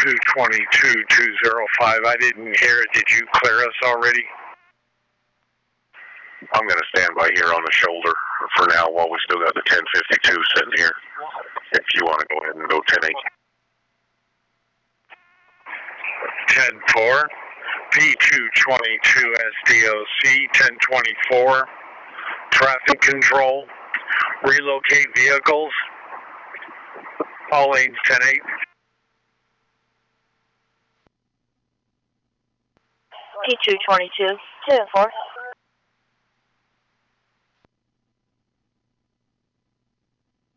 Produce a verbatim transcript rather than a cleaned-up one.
two twenty-two two oh five. I didn't hear it. Did you clear us already? I'm going to stand by here on the shoulder for now while we still got the ten fifty-two sitting here. If you want to go ahead and go ten eight. ten four. P two twenty-two S D O C ten twenty-four. Traffic control. Relocate vehicles. All lanes ten eight. P two twenty-two, ten four.